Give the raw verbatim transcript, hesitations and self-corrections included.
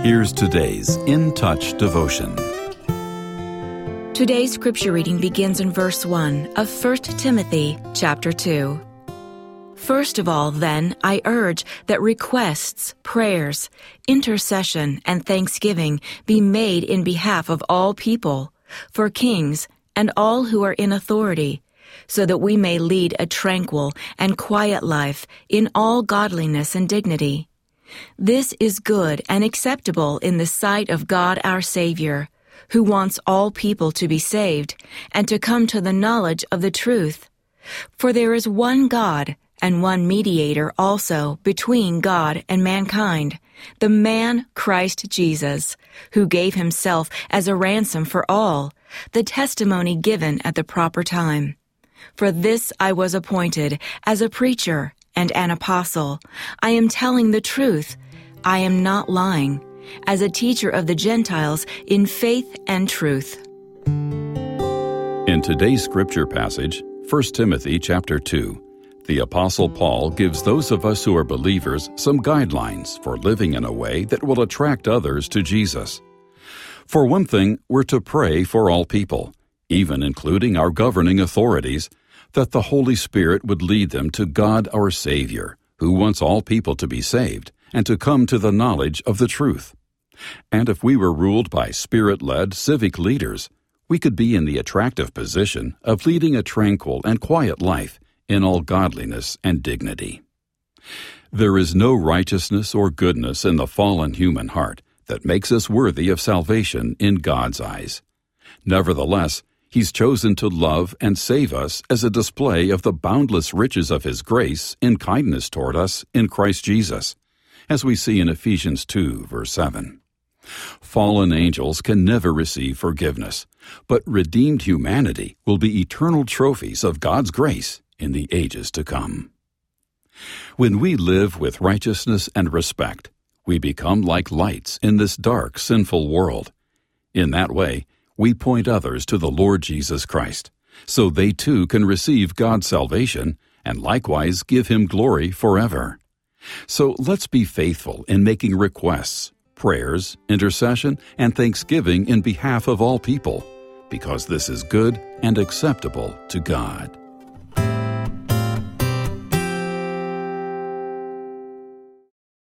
Here's today's In Touch devotion. Today's scripture reading begins in verse one of First Timothy chapter two. First of all, then, I urge that requests, prayers, intercession, and thanksgiving be made in behalf of all people, for kings and all who are in authority, so that we may lead a tranquil and quiet life in all godliness and dignity. This is good and acceptable in the sight of God our Savior, who wants all people to be saved and to come to the knowledge of the truth. For there is one God and one mediator also between God and mankind, the man Christ Jesus, who gave himself as a ransom for all, the testimony given at the proper time. For this I was appointed as a preacher and an apostle. I am telling the truth. I am not lying, as a teacher of the Gentiles in faith and truth. In today's scripture passage, First Timothy chapter two, the Apostle Paul gives those of us who are believers some guidelines for living in a way that will attract others to Jesus. For one thing, we're to pray for all people, even including our governing authorities, that the Holy Spirit would lead them to God our Savior, who wants all people to be saved and to come to the knowledge of the truth. And if we were ruled by Spirit-led civic leaders, we could be in the attractive position of leading a tranquil and quiet life in all godliness and dignity. There is no righteousness or goodness in the fallen human heart that makes us worthy of salvation in God's eyes. Nevertheless, He's chosen to love and save us as a display of the boundless riches of His grace in kindness toward us in Christ Jesus, as we see in Ephesians two, verse seven. Fallen angels can never receive forgiveness, but redeemed humanity will be eternal trophies of God's grace in the ages to come. When we live with righteousness and respect, we become like lights in this dark, sinful world. In that way, we point others to the Lord Jesus Christ, so they too can receive God's salvation and likewise give Him glory forever. So let's be faithful in making requests, prayers, intercession, and thanksgiving in behalf of all people, because this is good and acceptable to God.